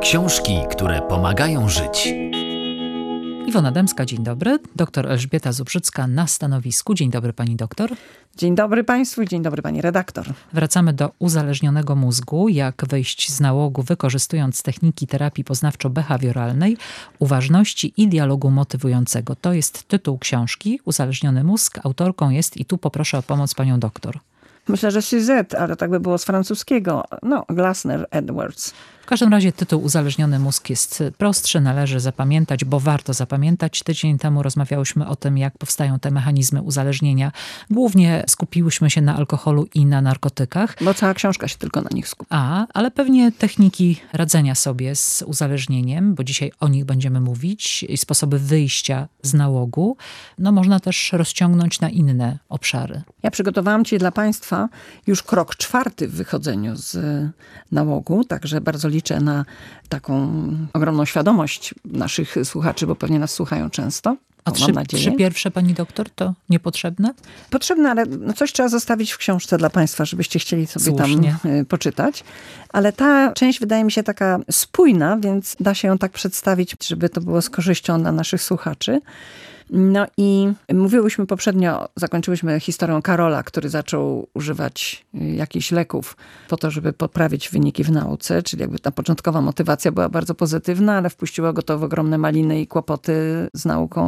Książki, które pomagają żyć. Iwona Dębska, dzień dobry. Doktor Elżbieta Zubrzycka na stanowisku. Dzień dobry pani doktor. Dzień dobry państwu i dzień dobry pani redaktor. Wracamy do uzależnionego mózgu. Jak wyjść z nałogu, wykorzystując techniki terapii poznawczo-behawioralnej, uważności i dialogu motywującego. To jest tytuł książki Uzależniony mózg. Autorką jest, i tu poproszę o pomoc panią doktor. Myślę, że Suzette, ale tak by było z francuskiego. Glasner Edwards. W każdym razie tytuł Uzależniony mózg jest prostszy, należy zapamiętać, bo warto zapamiętać. Tydzień temu rozmawiałyśmy o tym, jak powstają te mechanizmy uzależnienia. Głównie skupiłyśmy się na alkoholu i na narkotykach. Bo cała książka się tylko na nich skupia. Ale pewnie techniki radzenia sobie z uzależnieniem, bo dzisiaj o nich będziemy mówić, i sposoby wyjścia z nałogu, można też rozciągnąć na inne obszary. Ja przygotowałam ci dla państwa już krok 4 w wychodzeniu z nałogu, także bardzo liczę na taką ogromną świadomość naszych słuchaczy, bo pewnie nas słuchają często. A trzy pierwsze, pani doktor, to niepotrzebne? Potrzebne, ale coś trzeba zostawić w książce dla państwa, żebyście chcieli sobie Słusznie tam poczytać. Ale ta część wydaje mi się taka spójna, więc da się ją tak przedstawić, żeby to było z korzyścią dla naszych słuchaczy. I mówiłyśmy poprzednio, zakończyłyśmy historią Karola, który zaczął używać jakichś leków po to, żeby poprawić wyniki w nauce, czyli jakby ta początkowa motywacja była bardzo pozytywna, ale wpuściło go to w ogromne maliny i kłopoty z nauką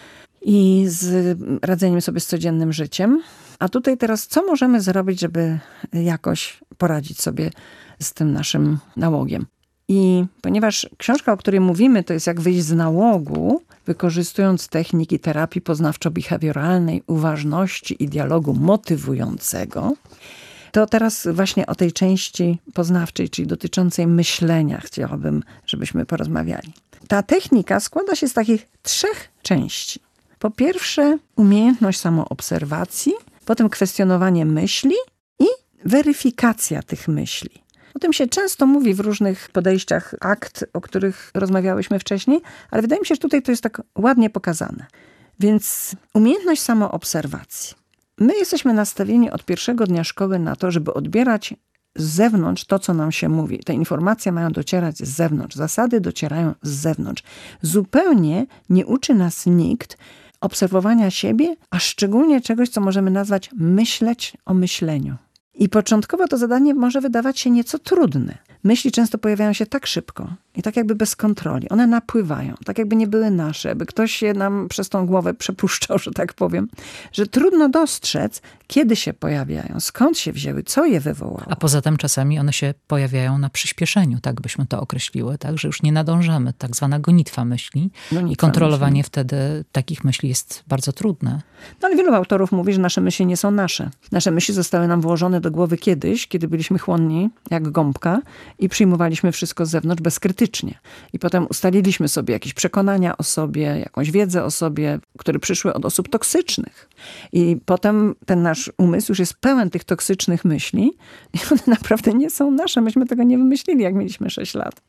i z radzeniem sobie z codziennym życiem. A tutaj teraz co możemy zrobić, żeby jakoś poradzić sobie z tym naszym nałogiem? I ponieważ książka, o której mówimy, to jest jak wyjść z nałogu, wykorzystując techniki terapii poznawczo-behawioralnej, uważności i dialogu motywującego, to teraz właśnie o tej części poznawczej, czyli dotyczącej myślenia, chciałabym, żebyśmy porozmawiali. Ta technika składa się z takich 3 części. Po pierwsze, umiejętność samoobserwacji, potem kwestionowanie myśli i weryfikacja tych myśli. O tym się często mówi w różnych podejściach akt, o których rozmawiałyśmy wcześniej, ale wydaje mi się, że tutaj to jest tak ładnie pokazane. Więc umiejętność samoobserwacji. My jesteśmy nastawieni od pierwszego dnia szkoły na to, żeby odbierać z zewnątrz to, co nam się mówi. Te informacje mają docierać z zewnątrz. Zasady docierają z zewnątrz. Zupełnie nie uczy nas nikt obserwowania siebie, a szczególnie czegoś, co możemy nazwać myśleć o myśleniu. I początkowo to zadanie może wydawać się nieco trudne. Myśli często pojawiają się tak szybko i tak jakby bez kontroli. One napływają, tak jakby nie były nasze, jakby ktoś je nam przez tą głowę przepuszczał, że tak powiem, że trudno dostrzec, kiedy się pojawiają, skąd się wzięły, co je wywołało. A poza tym czasami one się pojawiają na przyspieszeniu, tak byśmy to określiły, tak, że już nie nadążamy, tak zwana gonitwa myśli. I kontrolowanie wtedy takich myśli jest bardzo trudne. Ale wielu autorów mówi, że nasze myśli nie są nasze. Nasze myśli zostały nam włożone do głowy kiedyś, kiedy byliśmy chłonni, jak gąbka, i przyjmowaliśmy wszystko z zewnątrz bezkrytycznie. I potem ustaliliśmy sobie jakieś przekonania o sobie, jakąś wiedzę o sobie, które przyszły od osób toksycznych. I potem ten nasz umysł już jest pełen tych toksycznych myśli i one naprawdę nie są nasze. Myśmy tego nie wymyślili, jak mieliśmy 6 lat.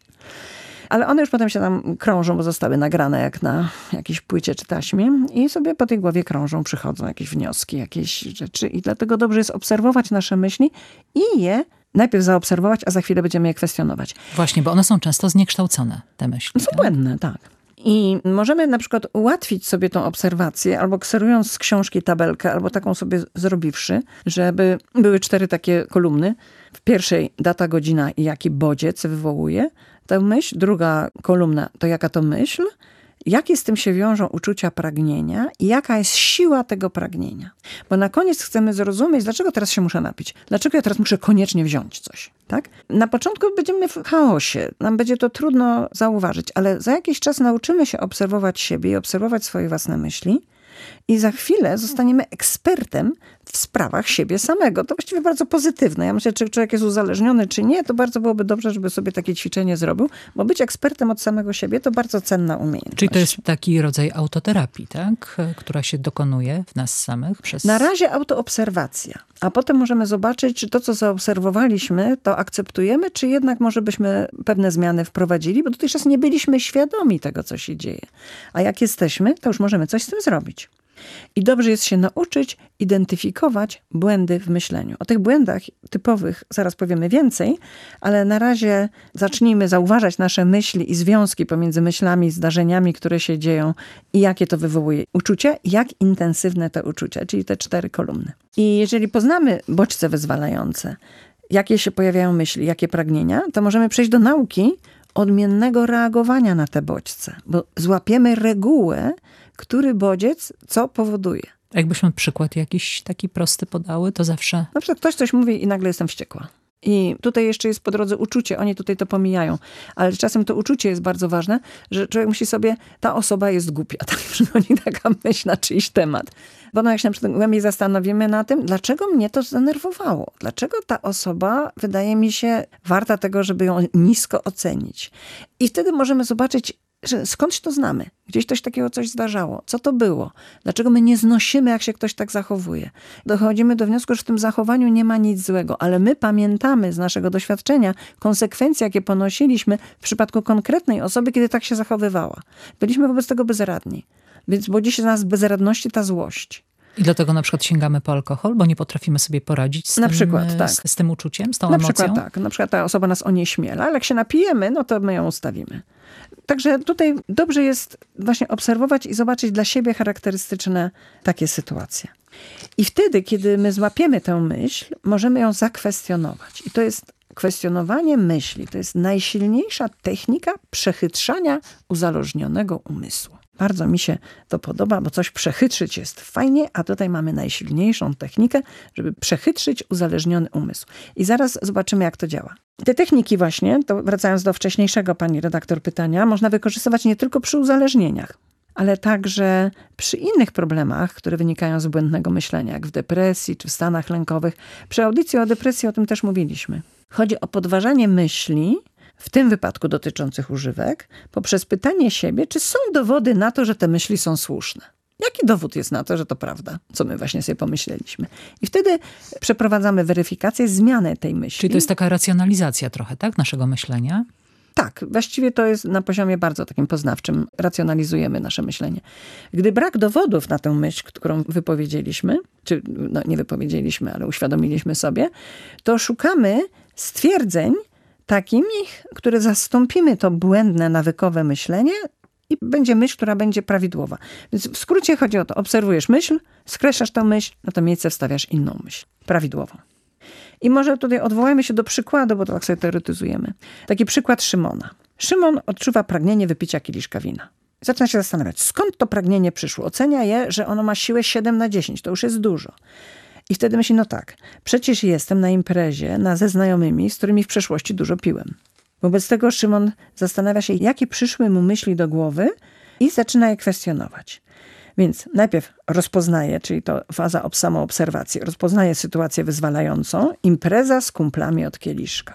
Ale one już potem się tam krążą, bo zostały nagrane jak na jakiejś płycie czy taśmie i sobie po tej głowie krążą, przychodzą jakieś wnioski, jakieś rzeczy i dlatego dobrze jest obserwować nasze myśli i je najpierw zaobserwować, a za chwilę będziemy je kwestionować. Właśnie, bo one są często zniekształcone, te myśli. Są błędne, tak. I możemy na przykład ułatwić sobie tą obserwację, albo kserując z książki tabelkę, albo taką sobie zrobiwszy, żeby były 4 takie kolumny. W pierwszej data, godzina i jaki bodziec wywołuje tę myśl. Druga kolumna to jaka to myśl. Jakie z tym się wiążą uczucia pragnienia i jaka jest siła tego pragnienia. Bo na koniec chcemy zrozumieć, dlaczego teraz się muszę napić. Dlaczego ja teraz muszę koniecznie wziąć coś. Tak? Na początku będziemy w chaosie. Nam będzie to trudno zauważyć, ale za jakiś czas nauczymy się obserwować siebie i obserwować swoje własne myśli. I za chwilę zostaniemy ekspertem w sprawach siebie samego. To właściwie bardzo pozytywne. Ja myślę, czy człowiek jest uzależniony, czy nie, to bardzo byłoby dobrze, żeby sobie takie ćwiczenie zrobił, bo być ekspertem od samego siebie to bardzo cenna umiejętność. Czyli to jest taki rodzaj autoterapii, tak? Która się dokonuje w nas samych przez... Na razie autoobserwacja, a potem możemy zobaczyć, czy to, co zaobserwowaliśmy, to akceptujemy, czy jednak może byśmy pewne zmiany wprowadzili, bo dotychczas nie byliśmy świadomi tego, co się dzieje. A jak jesteśmy, to już możemy coś z tym zrobić. I dobrze jest się nauczyć identyfikować błędy w myśleniu. O tych błędach typowych zaraz powiemy więcej, ale na razie zacznijmy zauważać nasze myśli i związki pomiędzy myślami i zdarzeniami, które się dzieją i jakie to wywołuje uczucie, jak intensywne te uczucia, czyli te 4 kolumny. I jeżeli poznamy bodźce wyzwalające, jakie się pojawiają myśli, jakie pragnienia, to możemy przejść do nauki odmiennego reagowania na te bodźce, bo złapiemy regułę, który bodziec co powoduje. Jakbyśmy przykład jakiś taki prosty podały, to zawsze... Na przykład ktoś coś mówi i nagle jestem wściekła. I tutaj jeszcze jest po drodze uczucie, oni tutaj to pomijają, ale czasem to uczucie jest bardzo ważne, że człowiek myśli sobie, ta osoba jest głupia. Tak przychodzi taka myśl na czyjś temat. Bo jak się na przykład głębiej zastanowimy na tym, dlaczego mnie to zdenerwowało? Dlaczego ta osoba wydaje mi się warta tego, żeby ją nisko ocenić? I wtedy możemy zobaczyć, że skądś to znamy. Gdzieś takiego coś zdarzało. Co to było? Dlaczego my nie znosimy, jak się ktoś tak zachowuje? Dochodzimy do wniosku, że w tym zachowaniu nie ma nic złego, ale my pamiętamy z naszego doświadczenia konsekwencje, jakie ponosiliśmy w przypadku konkretnej osoby, kiedy tak się zachowywała. Byliśmy wobec tego bezradni. Więc budzi się z nas bezradności ta złość. I dlatego na przykład sięgamy po alkohol, bo nie potrafimy sobie poradzić z, na tym, przykład, tak. z tym uczuciem, z tą na emocją? Przykład tak. Na przykład ta osoba nas onieśmiela, ale jak się napijemy, no to my ją ustawimy. Także tutaj dobrze jest właśnie obserwować i zobaczyć dla siebie charakterystyczne takie sytuacje. I wtedy, kiedy my złapiemy tę myśl, możemy ją zakwestionować. I to jest kwestionowanie myśli. To jest najsilniejsza technika przechytrzania uzależnionego umysłu. Bardzo mi się to podoba, bo coś przechytrzyć jest fajnie, a tutaj mamy najsilniejszą technikę, żeby przechytrzyć uzależniony umysł. I zaraz zobaczymy, jak to działa. Te techniki właśnie, to wracając do wcześniejszego pani redaktor pytania, można wykorzystywać nie tylko przy uzależnieniach, ale także przy innych problemach, które wynikają z błędnego myślenia, jak w depresji czy w stanach lękowych. Przy audycji o depresji o tym też mówiliśmy. Chodzi o podważanie myśli, w tym wypadku dotyczących używek, poprzez pytanie siebie, czy są dowody na to, że te myśli są słuszne. Jaki dowód jest na to, że to prawda, co my właśnie sobie pomyśleliśmy. I wtedy przeprowadzamy weryfikację, zmianę tej myśli. Czyli to jest taka racjonalizacja trochę, tak, naszego myślenia? Tak, właściwie to jest na poziomie bardzo takim poznawczym. Racjonalizujemy nasze myślenie. Gdy brak dowodów na tę myśl, którą wypowiedzieliśmy, czy nie wypowiedzieliśmy, ale uświadomiliśmy sobie, to szukamy stwierdzeń takich, które zastąpimy to błędne, nawykowe myślenie i będzie myśl, która będzie prawidłowa. Więc w skrócie chodzi o to, obserwujesz myśl, skreślasz tę myśl, na to miejsce wstawiasz inną myśl, prawidłową. I może tutaj odwołajmy się do przykładu, bo to tak sobie teoretyzujemy. Taki przykład Szymona. Szymon odczuwa pragnienie wypicia kieliszka wina. Zaczyna się zastanawiać, skąd to pragnienie przyszło. Ocenia je, że ono ma siłę 7/10, to już jest dużo. I wtedy myśli, no tak, przecież jestem na imprezie ze znajomymi, z którymi w przeszłości dużo piłem. Wobec tego Szymon zastanawia się, jakie przyszły mu myśli do głowy i zaczyna je kwestionować. Więc najpierw rozpoznaje, czyli to faza samoobserwacji, rozpoznaje sytuację wyzwalającą, impreza z kumplami od kieliszka.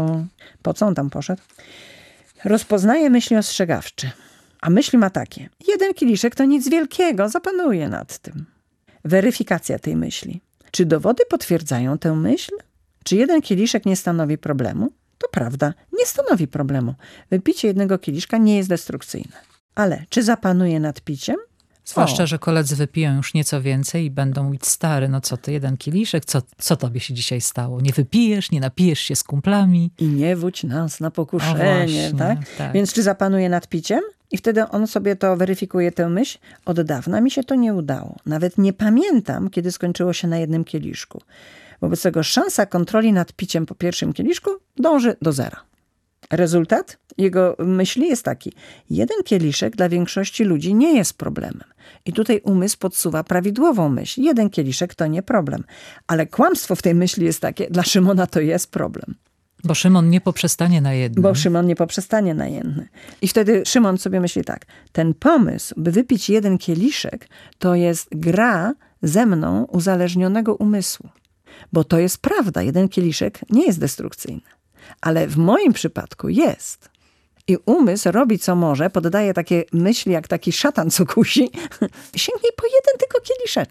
Po co on tam poszedł? Rozpoznaje myśli ostrzegawcze. A myśli ma takie, 1 kieliszek to nic wielkiego, zapanuje nad tym. Weryfikacja tej myśli. Czy dowody potwierdzają tę myśl? Czy 1 kieliszek nie stanowi problemu? To prawda, nie stanowi problemu. Wypicie 1 kieliszka nie jest destrukcyjne. Ale czy zapanuje nad piciem? Zwłaszcza, że koledzy wypiją już nieco więcej i będą mówić, stary, no co ty, 1 kieliszek? Co tobie się dzisiaj stało? Nie wypijesz, nie napijesz się z kumplami? I nie wódź nas na pokuszenie, właśnie, tak? Więc czy zapanuje nad piciem? I wtedy on sobie to weryfikuje, tę myśl. Od dawna mi się to nie udało. Nawet nie pamiętam, kiedy skończyło się na 1 kieliszku. Wobec tego szansa kontroli nad piciem po 1 kieliszku dąży do 0. Rezultat jego myśli jest taki. 1 kieliszek dla większości ludzi nie jest problemem. I tutaj umysł podsuwa prawidłową myśl. 1 kieliszek to nie problem. Ale kłamstwo w tej myśli jest takie, dla Szymona to jest problem. Bo Szymon nie poprzestanie na jednym. I wtedy Szymon sobie myśli tak. Ten pomysł, by wypić 1 kieliszek, to jest gra ze mną uzależnionego umysłu. Bo to jest prawda. 1 kieliszek nie jest destrukcyjny. Ale w moim przypadku jest. I umysł robi co może, poddaje takie myśli jak taki szatan, co kusi. Sięgnij po 1 tylko kieliszeczek.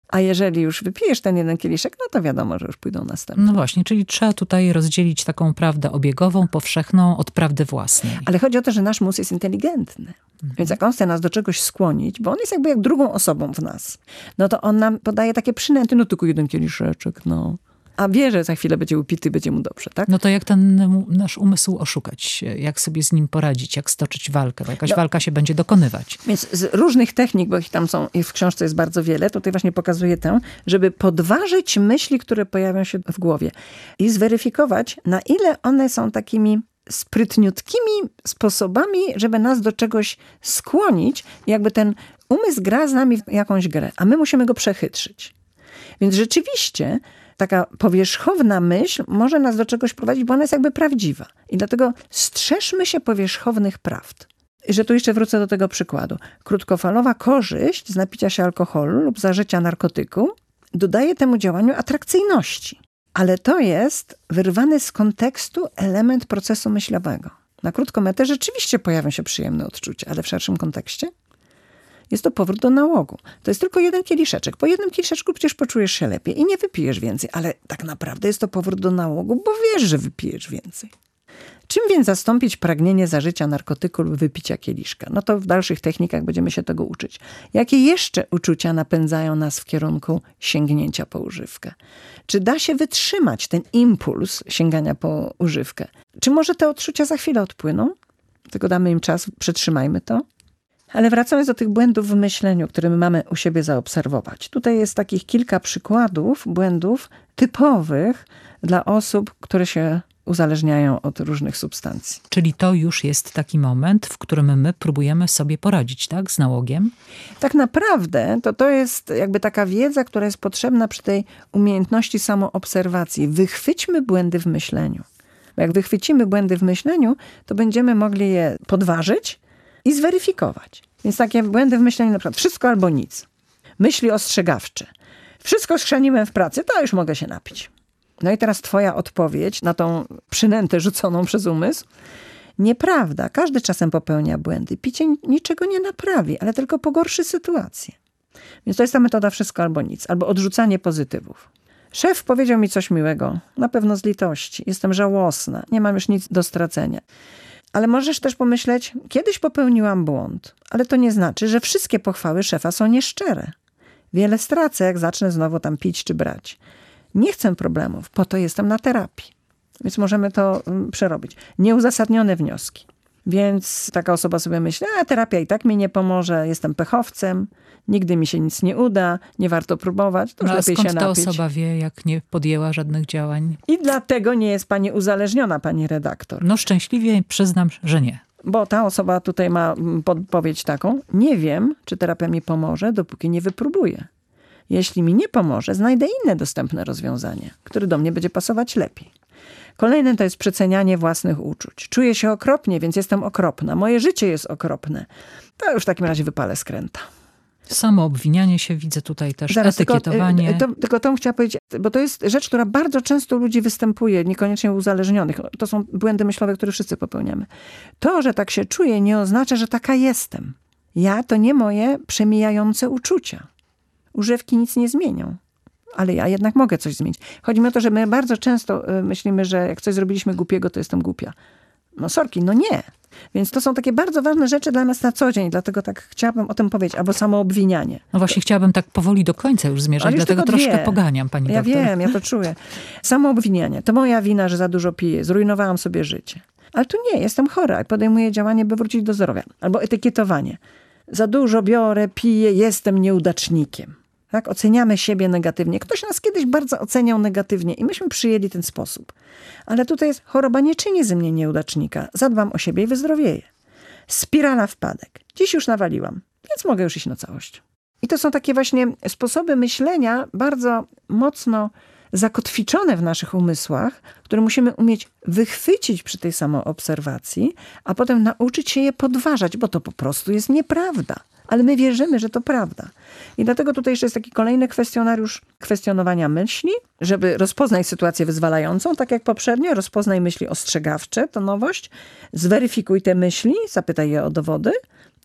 A jeżeli już wypijesz ten jeden kieliszek, no to wiadomo, że już pójdą następne. No właśnie, czyli trzeba tutaj rozdzielić taką prawdę obiegową, powszechną od prawdy własnej. Ale chodzi o to, że nasz mózg jest inteligentny. Więc jak on chce nas do czegoś skłonić, bo on jest jakby jak drugą osobą w nas, no to on nam podaje takie przynęty, no tylko jeden kieliszeczek, no. A wie, że za chwilę będzie upity, będzie mu dobrze, tak? No to jak ten nasz umysł oszukać? Jak sobie z nim poradzić? Jak stoczyć walkę? Bo jakaś walka się będzie dokonywać. Więc z różnych technik, bo ich tam są, i w książce jest bardzo wiele, tutaj właśnie pokazuję tę, żeby podważyć myśli, które pojawią się w głowie i zweryfikować, na ile one są takimi sprytniutkimi sposobami, żeby nas do czegoś skłonić. Jakby ten umysł gra z nami w jakąś grę, a my musimy go przechytrzyć. Więc rzeczywiście taka powierzchowna myśl może nas do czegoś prowadzić, bo ona jest jakby prawdziwa. I dlatego strzeżmy się powierzchownych prawd. I że tu jeszcze wrócę do tego przykładu. Krótkofalowa korzyść z napicia się alkoholu lub zażycia narkotyku dodaje temu działaniu atrakcyjności. Ale to jest wyrwany z kontekstu element procesu myślowego. Na krótką metę rzeczywiście pojawią się przyjemne odczucia, ale w szerszym kontekście jest to powrót do nałogu. To jest tylko jeden kieliszeczek. Po jednym kieliszeczku przecież poczujesz się lepiej i nie wypijesz więcej. Ale tak naprawdę jest to powrót do nałogu, bo wiesz, że wypijesz więcej. Czym więc zastąpić pragnienie zażycia narkotyku lub wypicia kieliszka? No to w dalszych technikach będziemy się tego uczyć. Jakie jeszcze uczucia napędzają nas w kierunku sięgnięcia po używkę? Czy da się wytrzymać ten impuls sięgania po używkę? Czy może te odczucia za chwilę odpłyną? Tylko damy im czas, przetrzymajmy to. Ale wracając do tych błędów w myśleniu, które my mamy u siebie zaobserwować. Tutaj jest takich kilka przykładów błędów typowych dla osób, które się uzależniają od różnych substancji. Czyli to już jest taki moment, w którym my próbujemy sobie poradzić, tak, z nałogiem? Tak naprawdę to jest jakby taka wiedza, która jest potrzebna przy tej umiejętności samoobserwacji. Wychwyćmy błędy w myśleniu. Bo jak wychwycimy błędy w myśleniu, to będziemy mogli je podważyć i zweryfikować. Więc takie błędy w myśleniu, na przykład wszystko albo nic. Myśli ostrzegawcze. Wszystko schrzaniłem w pracy, to już mogę się napić. No i teraz twoja odpowiedź na tą przynętę rzuconą przez umysł. Nieprawda. Każdy czasem popełnia błędy. Picie niczego nie naprawi, ale tylko pogorszy sytuację. Więc to jest ta metoda wszystko albo nic. Albo odrzucanie pozytywów. Szef powiedział mi coś miłego. Na pewno z litości. Jestem żałosna. Nie mam już nic do stracenia. Ale możesz też pomyśleć, kiedyś popełniłam błąd. Ale to nie znaczy, że wszystkie pochwały szefa są nieszczere. Wiele stracę, jak zacznę znowu tam pić czy brać. Nie chcę problemów, po to jestem na terapii. Więc możemy to przerobić. Nieuzasadnione wnioski. Więc taka osoba sobie myśli, a terapia i tak mi nie pomoże, jestem pechowcem, nigdy mi się nic nie uda, nie warto próbować, to już lepiej się napić. Skąd ta osoba wie, jak nie podjęła żadnych działań? I dlatego nie jest pani uzależniona, pani redaktor. No szczęśliwie przyznam, że nie. Bo ta osoba tutaj ma podpowiedź taką, nie wiem, czy terapia mi pomoże, dopóki nie wypróbuję. Jeśli mi nie pomoże, znajdę inne dostępne rozwiązanie, które do mnie będzie pasować lepiej. Kolejne to jest przecenianie własnych uczuć. Czuję się okropnie, więc jestem okropna. Moje życie jest okropne. To już w takim razie wypalę skręta. Samoobwinianie się, widzę tutaj też, etykietowanie. Tylko to chciałam powiedzieć, bo to jest rzecz, która bardzo często u ludzi występuje, niekoniecznie uzależnionych. To są błędy myślowe, które wszyscy popełniamy. To, że tak się czuję, nie oznacza, że taka jestem. Ja to nie moje przemijające uczucia. Używki nic nie zmienią. Ale ja jednak mogę coś zmienić. Chodzi mi o to, że my bardzo często myślimy, że jak coś zrobiliśmy głupiego, to jestem głupia. No sorki, no nie. Więc to są takie bardzo ważne rzeczy dla nas na co dzień. Dlatego tak chciałabym o tym powiedzieć. Albo samoobwinianie. No właśnie chciałabym tak powoli do końca już zmierzać, dlatego troszkę poganiam, pani doktor. Ja wiem, ja to czuję. Samoobwinianie. To moja wina, że za dużo piję. Zrujnowałam sobie życie. Ale tu nie, jestem chora i podejmuję działanie, by wrócić do zdrowia. Albo etykietowanie. Za dużo biorę, piję, jestem nieudacznikiem. Tak? Oceniamy siebie negatywnie. Ktoś nas kiedyś bardzo oceniał negatywnie i myśmy przyjęli ten sposób. Ale tutaj jest, choroba nie czyni ze mnie nieudacznika. Zadbam o siebie i wyzdrowieję. Spirala wpadek. Dziś już nawaliłam, więc mogę już iść na całość. I to są takie właśnie sposoby myślenia bardzo mocno zakotwiczone w naszych umysłach, które musimy umieć wychwycić przy tej samoobserwacji, a potem nauczyć się je podważać, bo to po prostu jest nieprawda. Ale my wierzymy, że to prawda. I dlatego tutaj jeszcze jest taki kolejny kwestionariusz kwestionowania myśli, żeby rozpoznać sytuację wyzwalającą, tak jak poprzednio, rozpoznaj myśli ostrzegawcze, to nowość, zweryfikuj te myśli, zapytaj je o dowody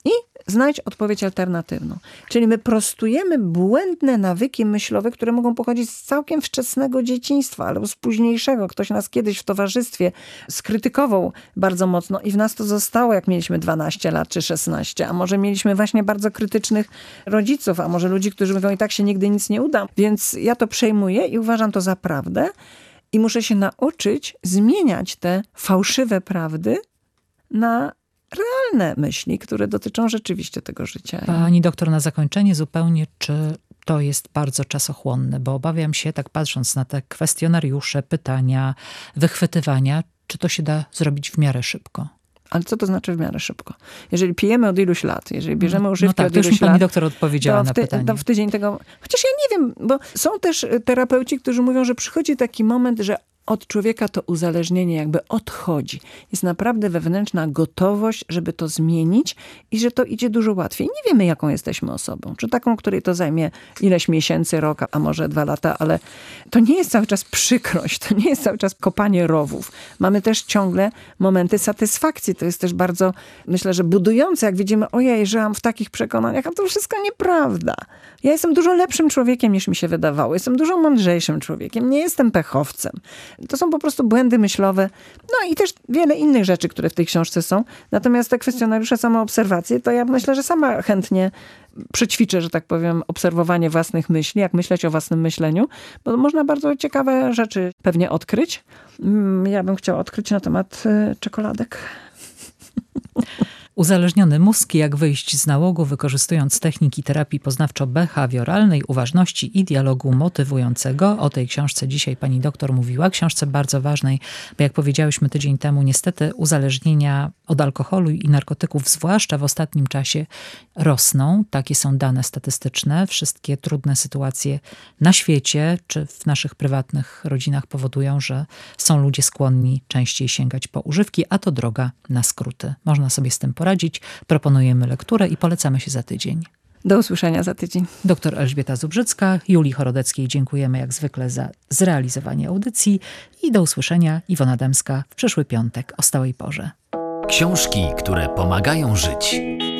i znajdź odpowiedź alternatywną. Czyli my prostujemy błędne nawyki myślowe, które mogą pochodzić z całkiem wczesnego dzieciństwa albo z późniejszego. Ktoś nas kiedyś w towarzystwie skrytykował bardzo mocno i w nas to zostało, jak mieliśmy 12 lat czy 16, a może mieliśmy właśnie bardzo krytycznych rodziców, a może ludzi, którzy mówią, i tak się nigdy nic nie uda. Więc ja to przejmuję i uważam to za prawdę i muszę się nauczyć zmieniać te fałszywe prawdy na realne myśli, które dotyczą rzeczywiście tego życia. Pani doktor, na zakończenie zupełnie, czy to jest bardzo czasochłonne? Bo obawiam się, tak patrząc na te kwestionariusze, pytania, wychwytywania, czy to się da zrobić w miarę szybko? Ale co to znaczy w miarę szybko? Jeżeli pijemy od iluś lat, jeżeli bierzemy używki tak, od iluś już mi pani lat, doktor odpowiedziała na pytanie. To w tydzień tego... Chociaż ja nie wiem, bo są też terapeuci, którzy mówią, że przychodzi taki moment, że od człowieka to uzależnienie jakby odchodzi. Jest naprawdę wewnętrzna gotowość, żeby to zmienić i że to idzie dużo łatwiej. Nie wiemy, jaką jesteśmy osobą. Czy taką, której to zajmie ileś miesięcy, rok, a może 2 lata, ale to nie jest cały czas przykrość, to nie jest cały czas kopanie rowów. Mamy też ciągle momenty satysfakcji. To jest też bardzo, myślę, że budujące, jak widzimy, ojej, żyłam w takich przekonaniach, a to wszystko nieprawda. Ja jestem dużo lepszym człowiekiem, niż mi się wydawało. Jestem dużo mądrzejszym człowiekiem. Nie jestem pechowcem. To są po prostu błędy myślowe. No i też wiele innych rzeczy, które w tej książce są. Natomiast te kwestionariusze, samoobserwacje, to ja myślę, że sama chętnie przećwiczę, że tak powiem, obserwowanie własnych myśli, jak myśleć o własnym myśleniu, bo można bardzo ciekawe rzeczy pewnie odkryć. Ja bym chciała odkryć na temat czekoladek. Uzależniony mózg, jak wyjść z nałogu, wykorzystując techniki terapii poznawczo-behawioralnej, uważności i dialogu motywującego. O tej książce dzisiaj pani doktor mówiła. Książce bardzo ważnej, bo jak powiedziałyśmy tydzień temu, niestety uzależnienia od alkoholu i narkotyków, zwłaszcza w ostatnim czasie, rosną. Takie są dane statystyczne. Wszystkie trudne sytuacje na świecie, czy w naszych prywatnych rodzinach powodują, że są ludzie skłonni częściej sięgać po używki, a to droga na skróty. Można sobie z tym poradzić. Proponujemy lekturę i polecamy się za tydzień. Do usłyszenia za tydzień. Doktor Elżbieta Zubrzycka, Julii Chorodeckiej dziękujemy jak zwykle za zrealizowanie audycji i do usłyszenia. Iwona Dębska w przyszły piątek o stałej porze. Książki, które pomagają żyć.